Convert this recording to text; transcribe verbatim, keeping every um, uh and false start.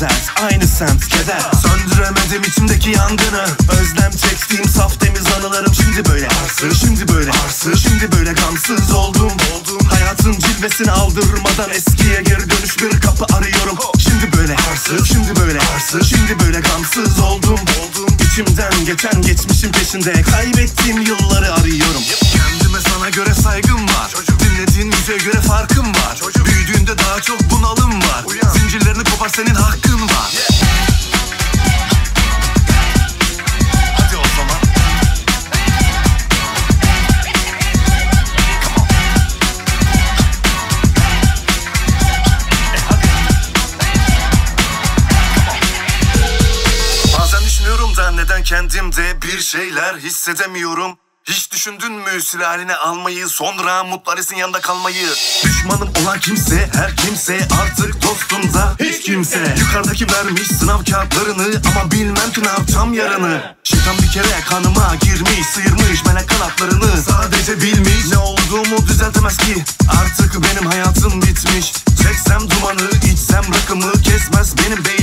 dert, aynı semt keder. Söndüremedim içimdeki yangını, özlem çektiğim saf temiz anılarım. Şimdi böyle arsız, şimdi böyle arsız, şimdi böyle gamsız oldum, oldum. Hayatın cilvesini aldırmadan eskiye geri dönüş bir kapı arıyorum. Şimdi böyle arsız, şimdi böyle arsız, şimdi böyle gamsız oldum, oldum. İçimden geçen geçmişin peşinde kaybettiğim yılları arıyorum. Kendime sana göre saygım var, çocuk. Dinlediğin müziğe göre farkım var, çocuk. Büyüdüğünde daha çok bunalım var. Uyan. Zincirlerini kopar, senin hakkın var. Yeah. Hadi o zaman. Bazen düşünüyorum da neden kendimde bir şeyler hissedemiyorum. Hiç düşündün mü sülaleni almayı, sonra mutlu Ares'in yanında kalmayı? Düşmanım olan kimse, her kimse artık dostumda hiç kimse. Yukarıdaki vermiş sınav kağıtlarını ama bilmem ki ne yapacağım yarını. Şeytan bir kere kanıma girmiş, sıyırmış melek kanatlarını. Sadece bilmiş ne olduğumu düzeltemez ki, artık benim hayatım bitmiş. Çeksem dumanı, içsem rakımı kesmez benim beynim.